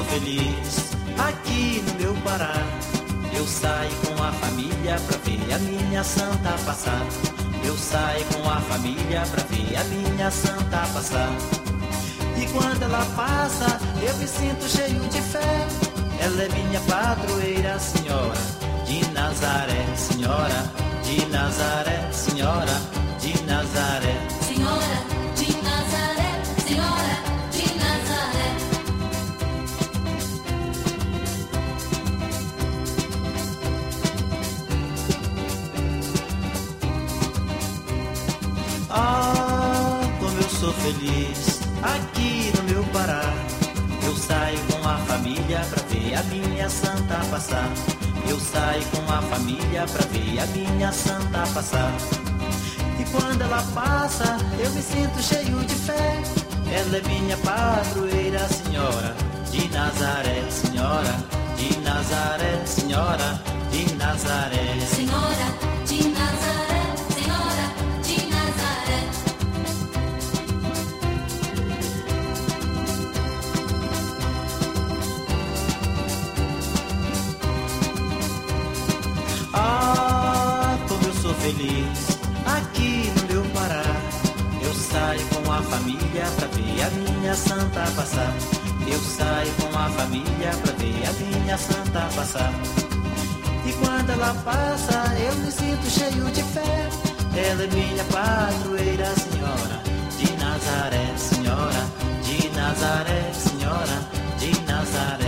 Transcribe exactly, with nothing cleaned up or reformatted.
feliz aqui no meu Pará. Eu saio com a família pra ver a minha santa passar. Eu saio com a família pra ver a minha santa passar. E quando ela passa, eu me sinto cheio de fé. Ela é minha padroeira, senhora de Nazaré, senhora de Nazaré, senhora de Nazaré. Senhora de Nazaré, senhora de Nazaré. Ah, como eu sou feliz aqui no meu Pará. Eu saio com a família pra ver a minha santa passar. Eu saio com a família pra ver a minha santa passar. E quando ela passa, eu me sinto cheio de fé. Ela é minha padroeira, senhora de Nazaré, senhora de Nazaré, senhora de Nazaré. Senhora de Nazaré, senhora de Nazaré. Ah, como eu sou feliz aqui no meu Pará. Eu saio com a família pra ver a minha santa passar. Eu saio com a família pra ver a minha santa passar. E quando ela passa, eu me sinto cheio de fé. Ela é minha padroeira, senhora de Nazaré, senhora de Nazaré, senhora de Nazaré.